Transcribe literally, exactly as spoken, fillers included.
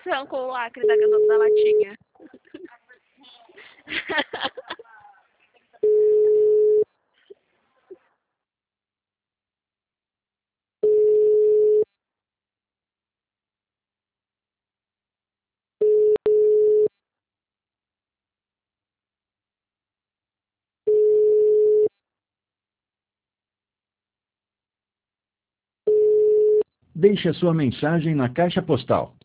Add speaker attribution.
Speaker 1: você arrancou o lacre da, da latinha?
Speaker 2: Deixe a sua mensagem na caixa postal